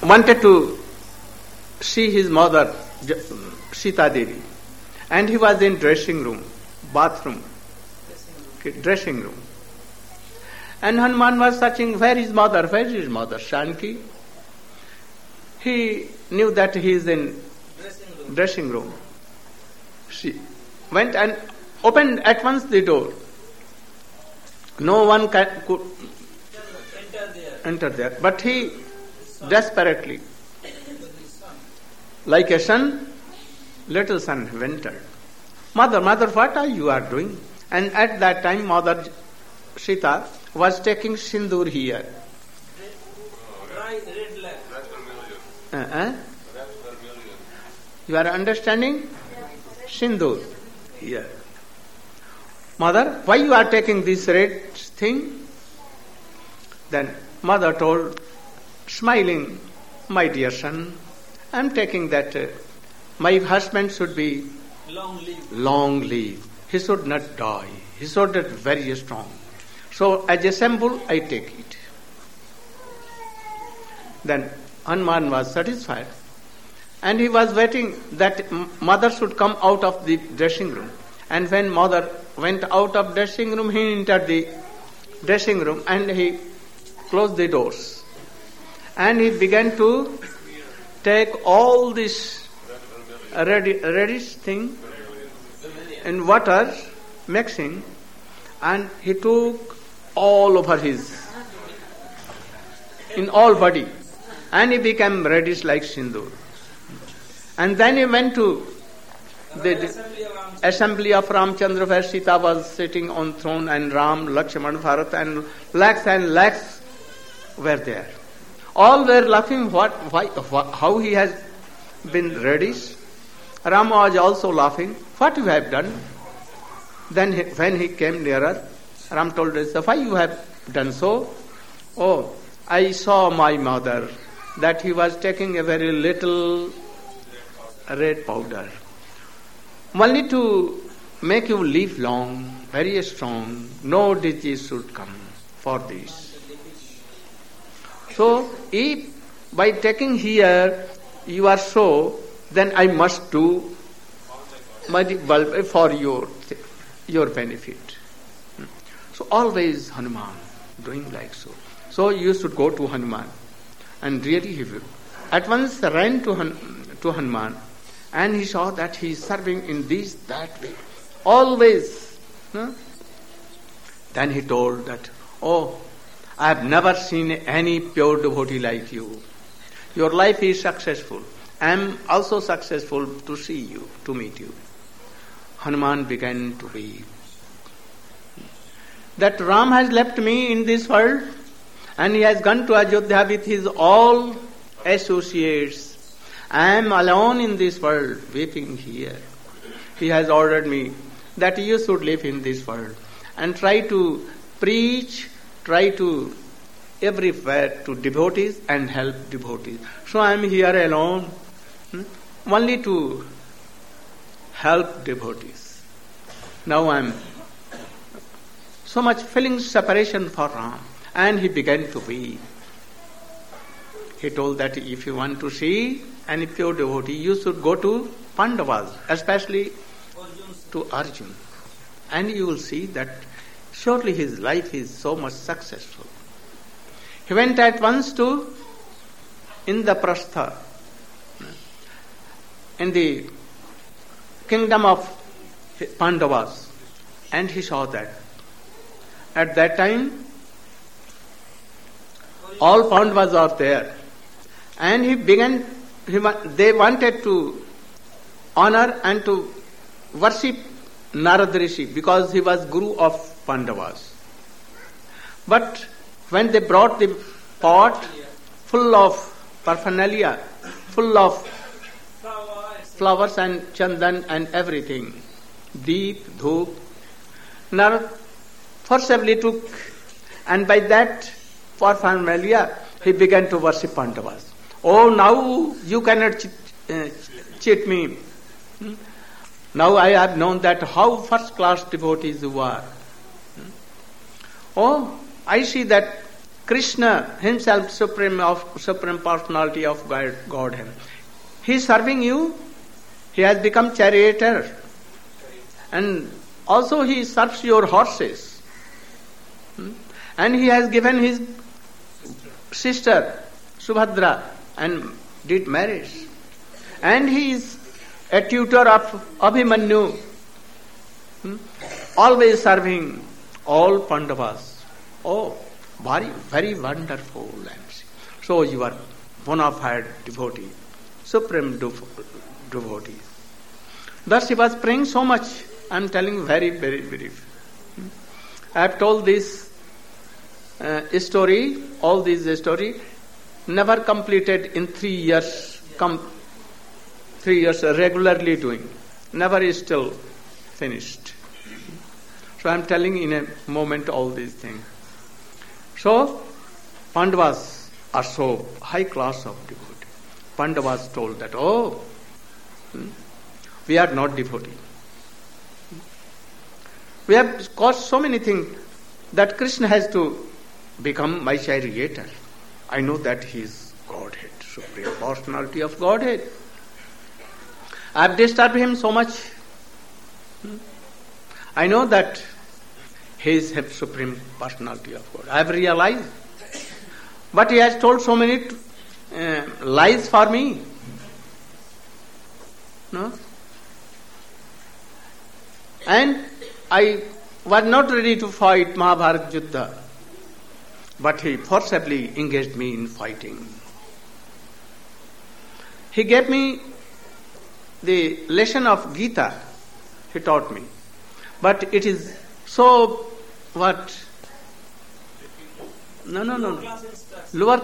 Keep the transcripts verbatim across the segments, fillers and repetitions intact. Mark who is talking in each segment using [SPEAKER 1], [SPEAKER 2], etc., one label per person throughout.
[SPEAKER 1] wanted to see his mother, Sita Devi. And he was in dressing room, bathroom, dressing room. And Hanuman was searching, where is mother, where is his mother, Shanki? He knew that he is in dressing room. dressing room. She went and opened at once the door. No one can, could enter there. enter there. But he desperately, like a son, little son entered. Mother, mother, what are you are doing? And at that time, Mother Sita was taking sindoor here. Uh-uh. You are understanding? Sindoor here. Mother, why you are taking this red thing? Then mother told, smiling, my dear son, I am taking that uh, my husband should be long live. long live. He should not die. He should be very strong. So as a symbol, I take it. Then Hanuman was satisfied. And he was waiting that mother should come out of the dressing room. And when mother went out of dressing room, he entered the dressing room and he closed the doors. And he began to take all this red, reddish thing in water, mixing, and he took all over his, in all body, and he became reddish like sindoor. And then he went to the, the assembly of Ramchandra, where Sita was sitting on throne, and Ram, Lakshman, Bharat, and lakhs and lakhs were there. All were laughing, what, why, wh- how he has been reddish. Ram was also laughing, what you have done? Then he, when he came nearer, Ram told us, why you have done so? Oh, I saw my mother, that he was taking a very little red powder. Only to make you live long, very strong, no disease should come for this. So, if by taking here you are so, then I must do for your your benefit. So always Hanuman doing like so. So you should go to Hanuman, and really he will. At once ran to Han- to Hanuman, and he saw that he is serving in this that way, always. No? Then he told that, oh, I have never seen any pure devotee like you. Your life is successful. I am also successful to see you, to meet you. Hanuman began to weep. That Ram has left me in this world, and he has gone to Ajodhya with his all associates. I am alone in this world, weeping here. He has ordered me that you should live in this world and try to preach, try to everywhere to devotees and help devotees. So I am here alone, hmm, only to help devotees. Now I am so much feeling separation for Ram, and he began to weep. He told that if you want to see any pure devotee, you should go to Pandavas, especially to Arjun, and you will see that surely his life is so much successful. He went at once to Indraprastha, in the kingdom of Pandavas, and he saw that. At that time, all Pandavas are there, and he began, he, they wanted to honor and to worship Narad Rishi because he was Guru of Pandavas. But when they brought the pot full of paraphernalia, full of flowers and chandan and everything, deep, dhoop, Narad forcibly took, and by that paraphernalia he began to worship Pandavas. Oh, now you cannot cheat, uh, cheat me. Hmm? Now I have known that how first class devotees you are. Hmm? Oh, I see that Krishna himself, supreme of supreme personality of God, Godhead. He is serving you. He has become charioteer. And also he serves your horses. And he has given his sister Subhadra and did marriage. And he is a tutor of Abhimanyu. Always serving all Pandavas. Oh, very, very wonderful. So you are bona fide devotee, supreme devotee. Thus he was praying so much. I am telling very, very brief. I have told this uh, story, all this story, never completed in three years, com- three years regularly doing. Never is still finished. So I am telling in a moment all these things. So Pandavas are so high class of devotee. Pandavas told that, oh, hmm, we are not devotee. We have caused so many things that Krishna has to become my charioteer. I know that he is Godhead, supreme personality of Godhead. I have disturbed him so much. I know that he is the supreme personality of God. I have realized. But he has told so many uh, lies for me. No? And I was not ready to fight Mahabharata Yuddha. But he forcibly engaged me in fighting. He gave me the lesson of Gita. He taught me. But it is so, what? No, no, no. no. Lower,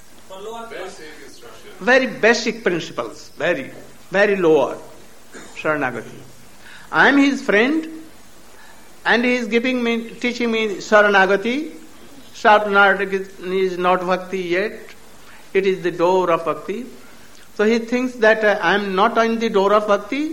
[SPEAKER 1] very basic principles. Very, very lower. Sharanagati. I am his friend and he is giving me, teaching me Sharanagati. Sharanagati is not bhakti yet. It is the door of bhakti. So he thinks that uh, I am not in the door of bhakti.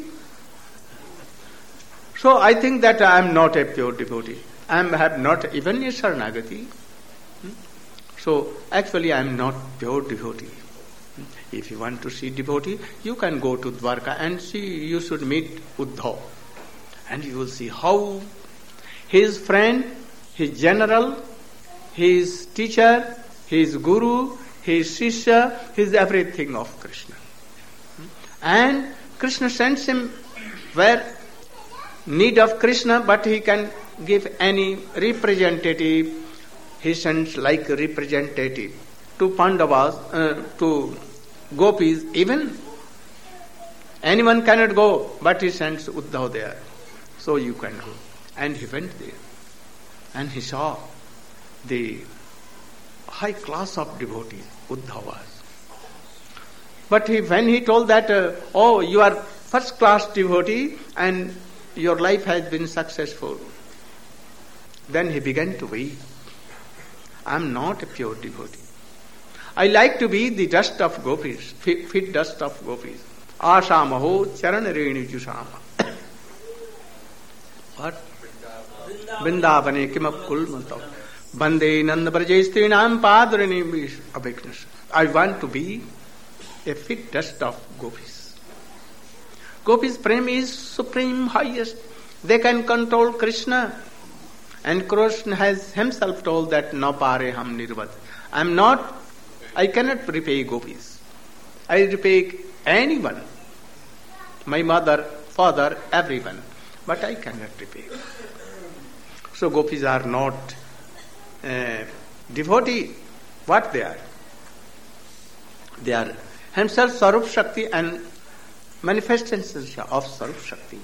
[SPEAKER 1] So I think that I am not a pure devotee. I am have not even a Sharanagati. So actually I am not pure devotee. If you want to see devotee, you can go to Dwarka and see, you should meet Uddhav. And you will see how his friend, his general, his teacher, his guru, his shishya, his everything of Krishna. And Krishna sends him where need of Krishna, but he can give any representative. He sends like representative to Pandavas, uh, to Gopis, even anyone cannot go, but he sends Uddhav there. So you can go. And he went there. And he saw the high class of devotees, Uddhav was. But he, when he told that, uh, oh, you are first class devotee and your life has been successful, then he began to weep. I am not a pure devotee. I like to be the dust of gopis, fit, fit dust of gopis. Asamaho charan reni jusama. What? Vrindavane kimakul mantav. Bande nanda brajestrinam padrini abhiknas. I want to be a fit dust of gopis. Gopis' prem is supreme, highest. They can control Krishna. And Krishna has himself told that na pare ham nirvad. I am not, I cannot repay gopis. I repay anyone. My mother, father, everyone. But I cannot repay. So gopis are not uh, devotee. What they are? They are himself Sarup Shakti and manifestations of Sarup Shakti.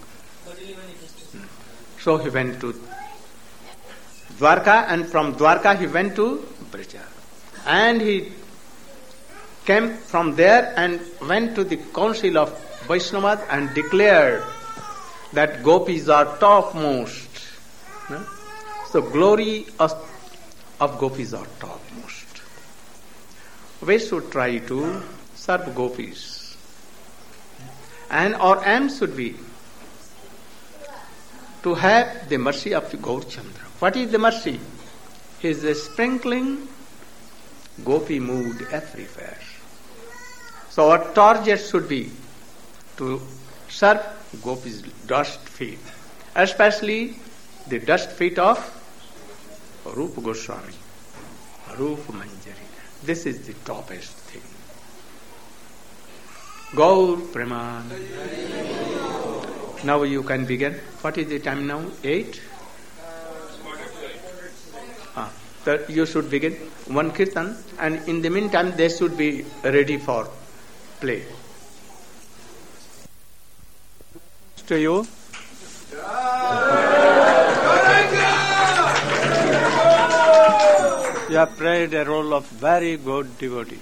[SPEAKER 1] So he went to Dwarka, and from Dwarka he went to Braja. And he came from there and went to the council of Vaishnavas and declared that gopis are topmost. No? So glory of, of gopis are topmost. We should try to serve gopis. And our aim should be to have the mercy of Gaur Chandra. What is the mercy? He is a sprinkling gopi moved everywhere. So our target should be to serve gopis' dust feet, especially the dust feet of Rupa Goswami, Rupa Manjari. This is the toppest thing. Gaur Preman. Now you can begin. What is the time now? Eight? Ah, so you should begin one kirtan, and in the meantime they should be ready for play. To you. You have played a role of very good devotee.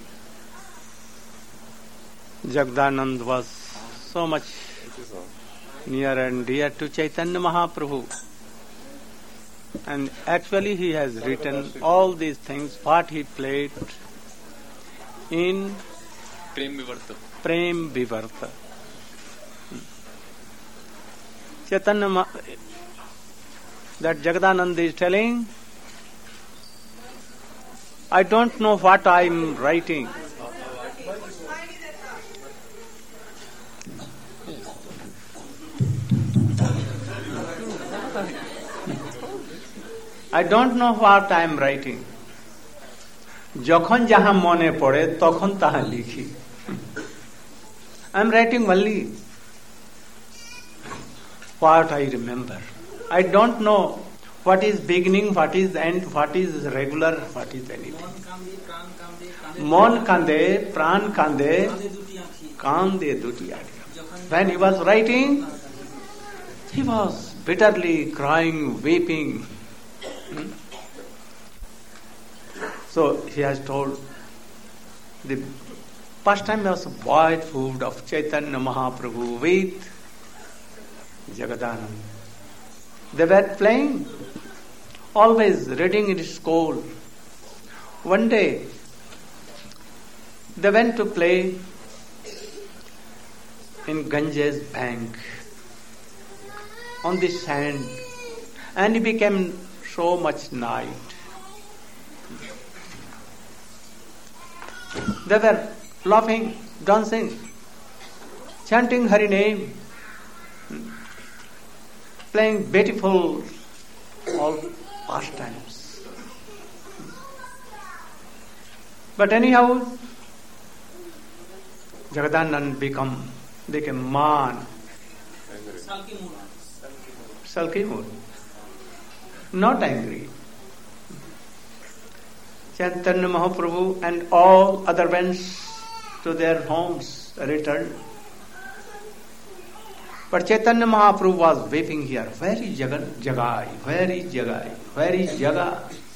[SPEAKER 1] Jagdanand was so much near and dear to Chaitanya Mahaprabhu. And actually he has written all these things, what he played in
[SPEAKER 2] Prem Vivarta.
[SPEAKER 1] Prem Vivarta. Chaitanya Ma- that Jagdanand is telling, I don't know what I am writing. I don't know what I am writing. যখন যাহা মনে পড়ে তখন তাহা লিখি. I am writing only what I remember. I don't know what is beginning, what is end, what is regular, what is anything. Mon kande, pran kande, kande duti akhir. When he was writing, he was bitterly crying, weeping. Hmm? So he has told the first time was boyhood of Chaitanya Mahaprabhu with Jagadanand. They were playing, always reading in school. One day, they went to play in Ganges bank on the sand, and it became so much night. They were laughing, dancing, chanting Hari name, playing beautiful all pastimes. But anyhow, Jagadanand become became man, sulky mood, not angry. Chaitanya Mahaprabhu and all other went to their homes, returned. But Chaitanya Mahaprabhu was weeping here. Very jagan, jagai, very jagai, very jaga.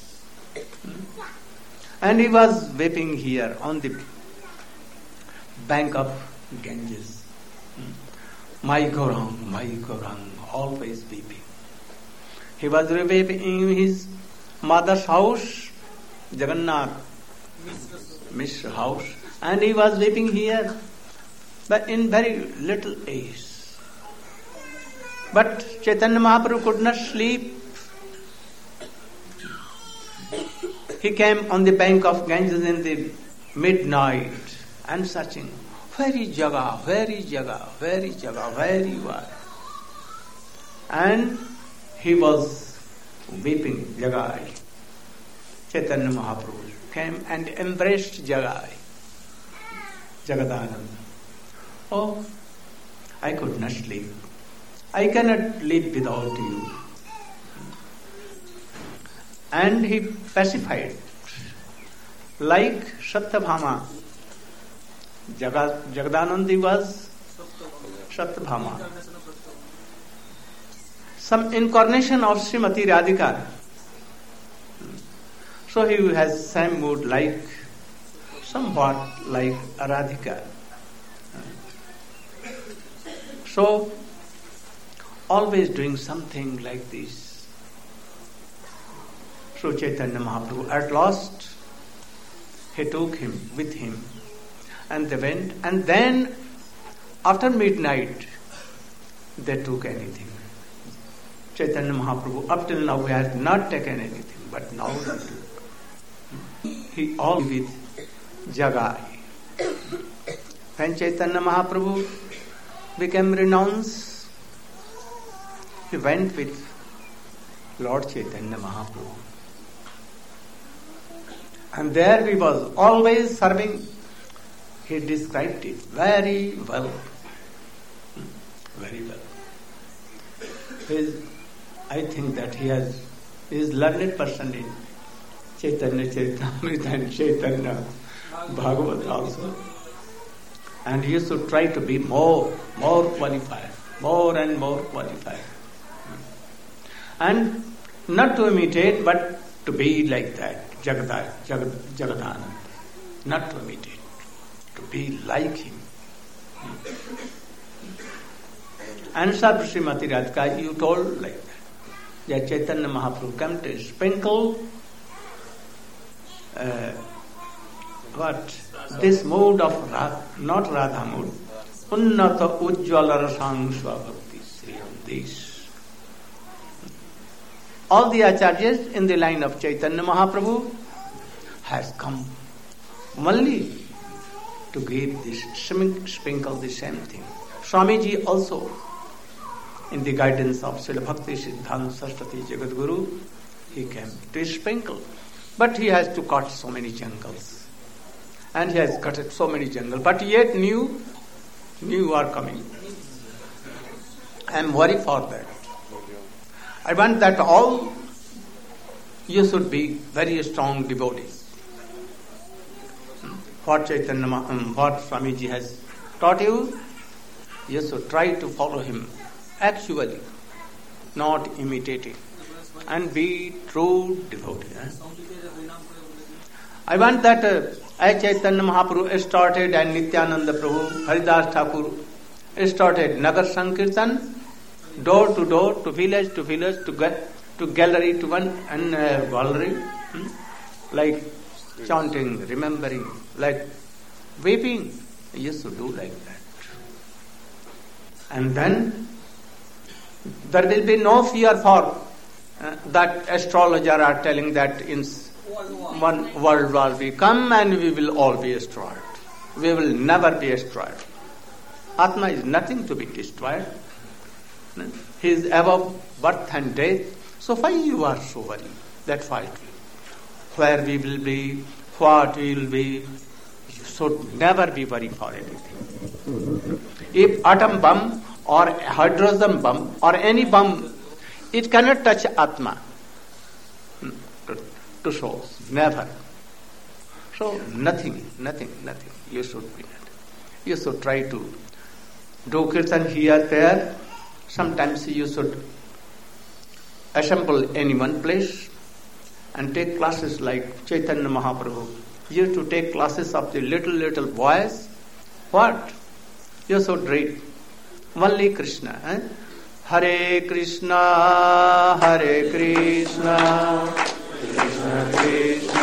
[SPEAKER 1] And he was weeping here on the bank of Ganges. My Gaurang, my Gaurang, always weeping. He was weeping in his mother's house, Jagannath Mishra house, and he was weeping here, but in very little age. But Chaitanya Mahaprabhu could not sleep. He came on the bank of Ganges in the midnight and searching, very jaga, very jaga, very jaga, very what? And he was weeping, Jagai. Chaitanya Mahaprabhu came and embraced Jagai, Jagadanand. Oh, I could not sleep. I cannot live without you. And he pacified, like Satyabhama. Jagadanandi was Satyabhama, some incarnation of Srimati Radhika. So he has same mood like, somewhat like Radhika. So, always doing something like this. So Chaitanya Mahaprabhu at last, he took him with him and they went, and then after midnight they took anything. Chaitanya Mahaprabhu up till now he has not taken anything, but now he took. he all with Jagai. When Chaitanya Mahaprabhu became renounced, he went with Lord Chaitanya Mahaprabhu. And there he was always serving. He described it very well. Very well. He is, I think that he has he is learned person in Chaitanya Charitamrita and Chaitanya Bhagavad also. And he should try to be more, more qualified, more and more qualified. And not to imitate, but to be like that, Jagada, Jagad, Jagadananda. Not to imitate, to be like him. Answer to Srimati Radhika, you told like that. That Chaitanya Mahaprabhu came to sprinkle uh, what? This mood of Radha, not Radha mood. Unnata Ujjvala Rasang Swabhakti Sriyam. This. All the acharyas in the line of Chaitanya Mahaprabhu has come only to give this, sprinkle the same thing. Swamiji also, in the guidance of Srila Bhakti Siddhanta Saraswati Jagadguru, he came to sprinkle. But he has to cut so many jungles. And he has cut so many jungles. But yet new, new are coming. I am worried for that. I want that all you should be very strong devotees. What Chaitanya, um, what Swamiji has taught you, you should try to follow him actually, not imitating, and be true devotee. Eh? I want that uh, as Chaitanya Mahaprabhu started and Nityananda Prabhu, Haridas Thakur started Nagar Sankirtan, door to door, to village to village, to get to gallery to one and uh, gallery, hmm? like chanting, remembering, like weeping. He used to do like that. And then there will be no fear for uh, that astrologers are telling that in one world will be come and we will all be destroyed. We will never be destroyed. Atma is nothing to be destroyed. He is above birth and death. So why you are so worried? That's why. Where we will be, what we will be, you should never be worried for anything. If atom bomb or hydrogen bomb or any bomb, it cannot touch Atma to, to souls. Never. So nothing, nothing, nothing. You should be that. You should try to do kirtan here, there. Sometimes you should assemble in one place and take classes like Chaitanya Mahaprabhu. You have to take classes of the little, little boys. What? You should read only Krishna. Eh? Hare Krishna, Hare Krishna, Krishna Krishna,